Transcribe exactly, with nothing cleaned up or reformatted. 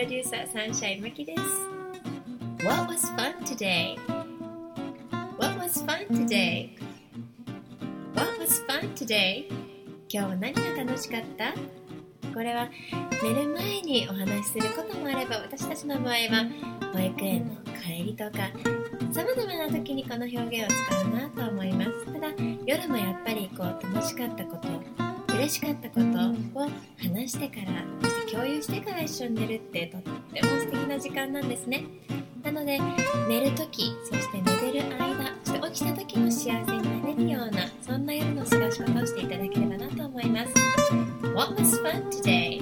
デューサーサンシャインマキです。 What was fun today? What was fun today? What was fun today? 今日は何が楽しかった？これは寝る前にお話しすることもあれば、私たちの場合は保育園の帰りとかさまざまな時にこの表現を使うなと思います。ただ夜もやっぱりこう楽しかったこと、嬉しかったことを話してから、そして共有してから一緒に寝るってとっても素敵な時間なんですね。なので寝る時、そして寝てる間、そして起きた時も幸せになれるような、そんな夜の過ごし方をしていただければなと思います。What was fun today?